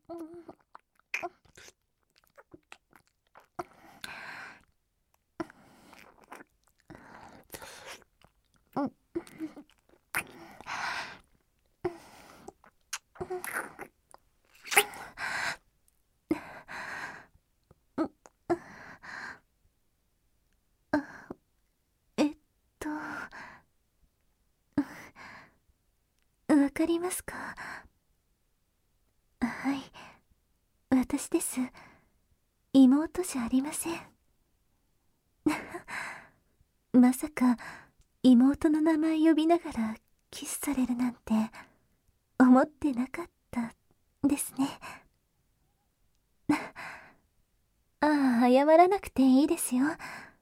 えっと、わかりますか？はい、私です。妹じゃありません。まさか妹の名前呼びながらキスされるなんて思ってなかったですね。ああ、謝らなくていいですよ。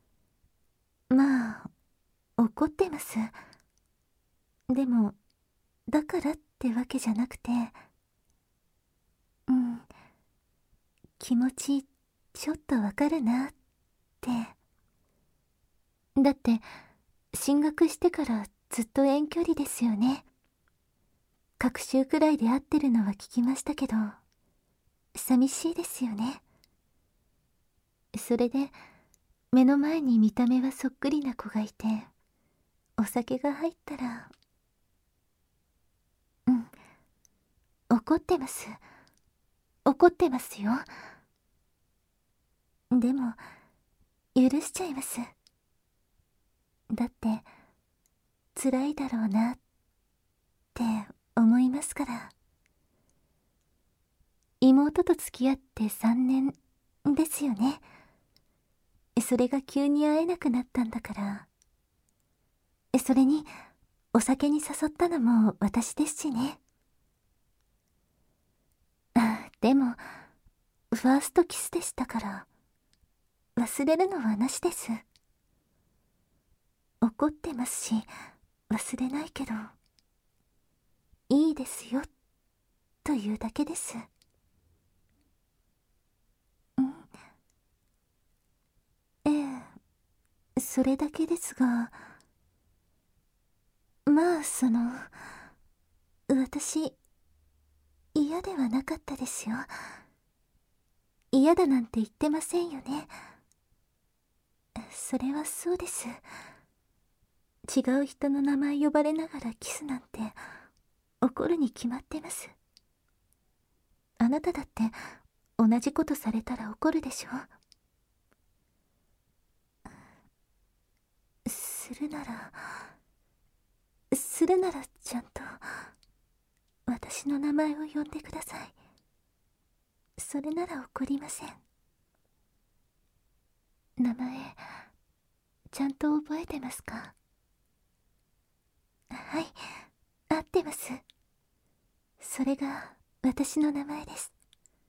まあ、怒ってます。でも、だからってわけじゃなくて、うん、気持ちちょっとわかるなって。だって、進学してからずっと遠距離ですよね。隔週くらいで会ってるのは聞きましたけど、寂しいですよね。それで、目の前に見た目はそっくりな子がいて、お酒が入ったら、うん、怒ってます。怒ってますよ。でも、許しちゃいます。だって、辛いだろうなって思いますから。妹と付き合って3年ですよね。それが急に会えなくなったんだから。それに、お酒に誘ったのも私ですしね。でも、ファーストキスでしたから、忘れるのはなしです。怒ってますし、忘れないけど、いいですよ、というだけです。ええ、それだけですが、まあ、私、嫌ではなかったですよ。嫌だなんて言ってませんよね。それはそうです。違う人の名前呼ばれながらキスなんて怒るに決まってます。あなただって同じことされたら怒るでしょ？するならちゃんと私の名前を呼んでください。それなら怒りません。名前ちゃんと覚えてますか？はい、合ってます。それが私の名前です。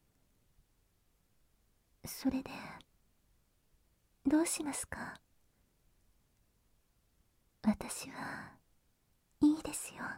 それでどうしますか？私はいいですよ。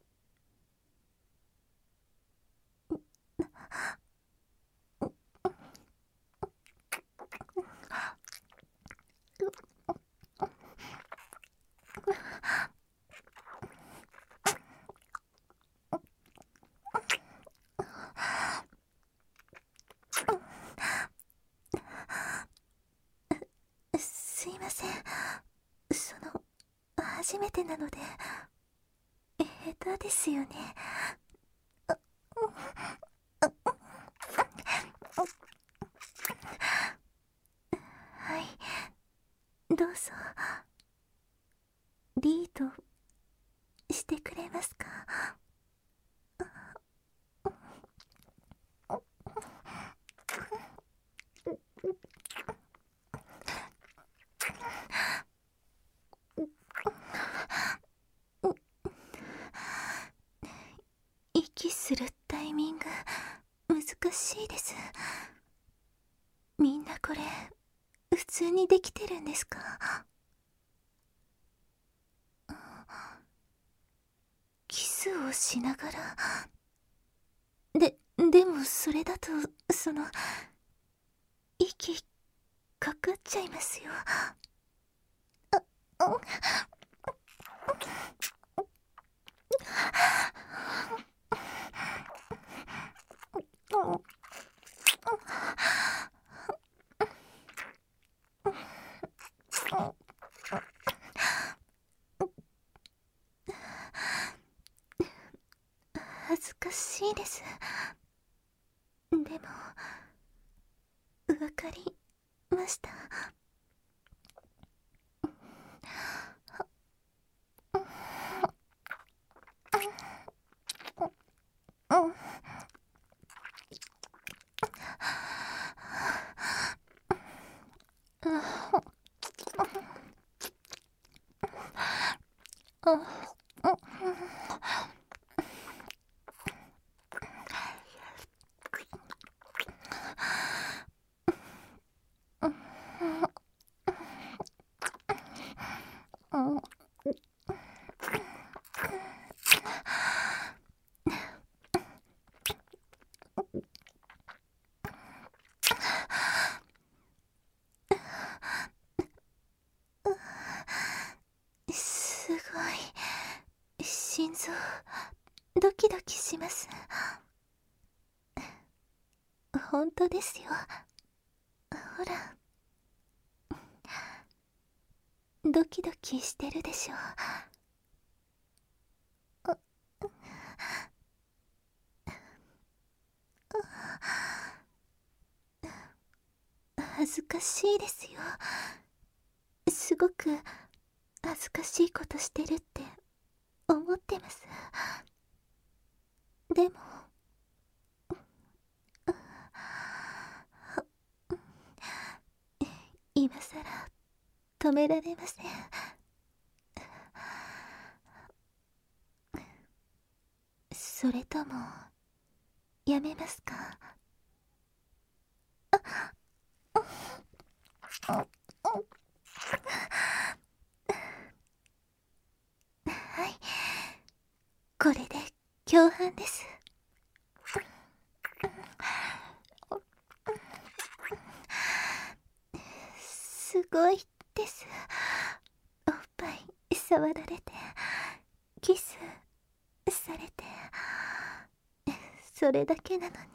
すいません。初めてなので下手ですよね。はい、どうぞリードしてくれますか？息するタイミング難しいです。みんなこれ普通にできてるんですか？キスをしながらでもそれだと息かかっちゃいますよ。 恥ずかしいです。でもわかりました。すごい。心臓ドキドキします。本当ですよ。ほら、ドキドキしてるでしょ。恥ずかしいですよ。すごく恥ずかしいことしてるって思ってます。でも今さら止められません。それともやめますか？はい、これで共犯です。すごいです。おっぱい触られて、キスされて、それだけなのに。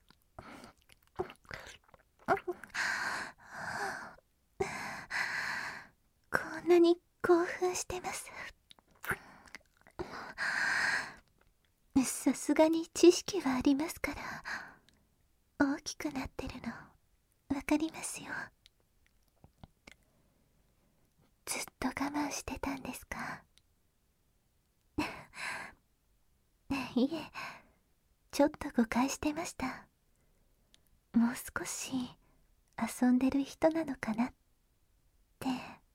こんなに興奮してます。さすがに知識はありますから、大きくなってるのわかりますよ。ずっと我慢してたんですか？いえ、ちょっと誤解してました。もう少し遊んでる人なのかなって。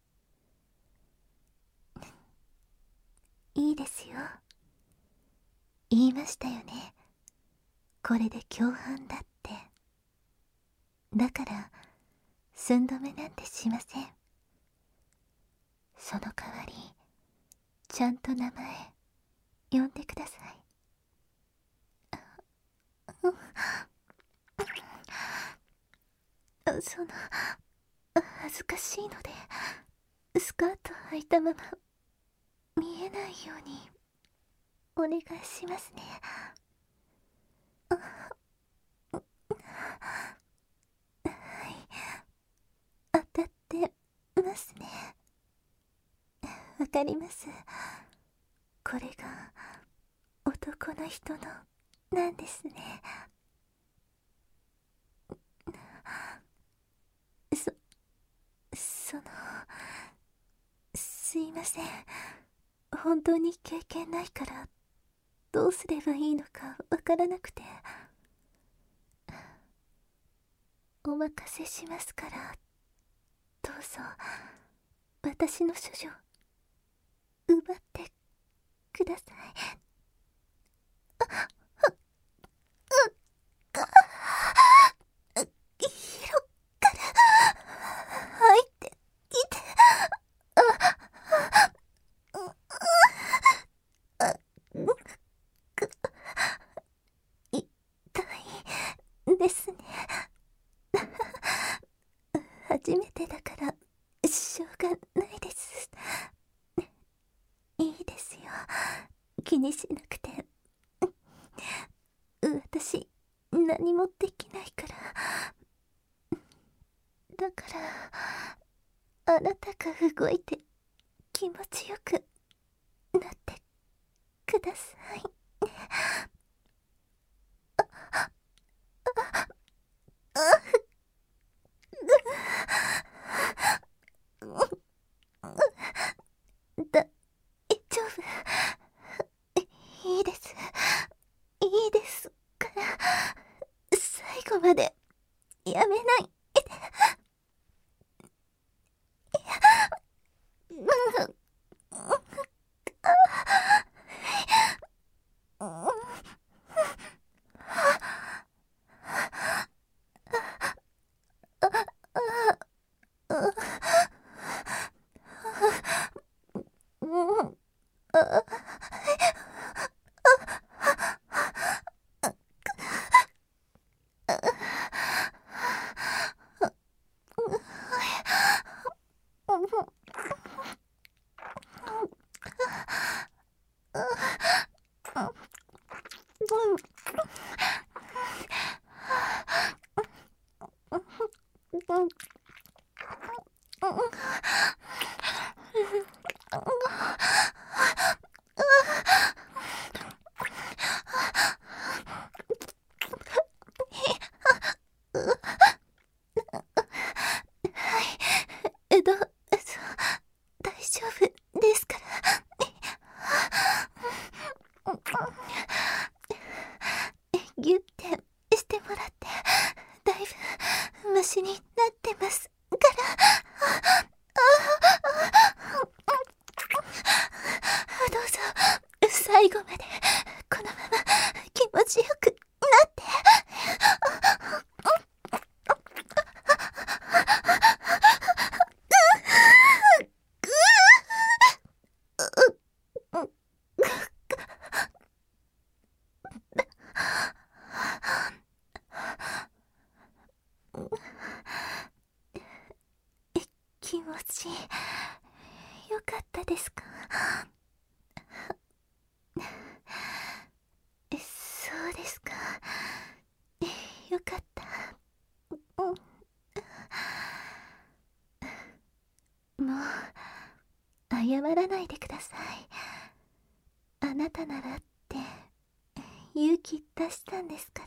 いいですよ。言いましたよね。これで共犯だって。だから寸止めなんてしません。その代わりちゃんと名前呼んでください。その恥ずかしいのでスカート履いたまま見えないようにお願いしますね。はい、当たってますね。わかります。これが男の人のなんですね。そそのすいません。本当に経験ないからどうすればいいのかわからなくて。お任せしますから、どうぞ私の処女奪ってください。色から入ってきて、痛いですね。初めてだからしょうがないです。いいですよ、気にしなくて。私何もできないから。だからあなたが動いて気持ちよくなってください。 後までやめない。大丈夫ですから。ギュッてしてもらってだいぶマシになってますから。どうぞ最後までこのまま気持ちよくなって。気持ちよかったですか？そうですか。よかった。もう謝らないでください。あなたならって勇気出したんですから。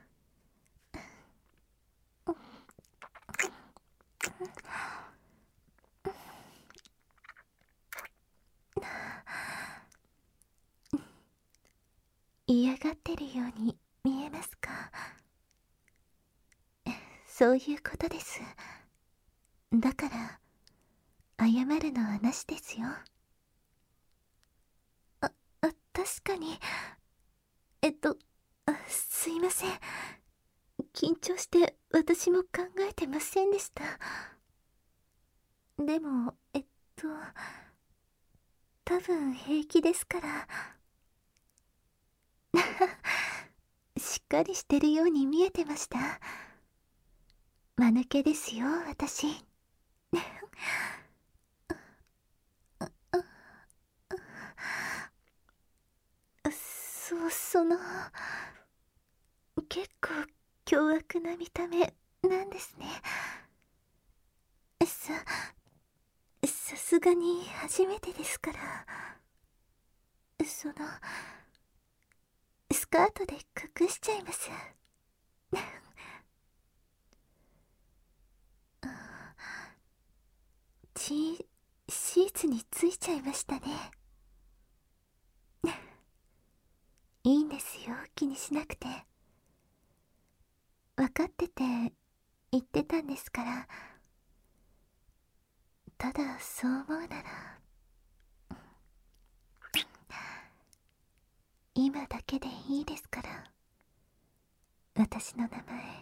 嫌がってるように見えますか？そういうことです。だから謝るのはなしですよ。確かに。すいません。緊張して私も考えてませんでした。でも多分平気ですから。しっかりしてるように見えてました。間抜けですよ私。結構凶悪な見た目なんですね。さすがに初めてですから。スカートで隠しちゃいます。シーツについちゃいましたね。いいんですよ、気にしなくて。分かってて言ってたんですから。ただそう思うなら今だけでいいですから。私の名前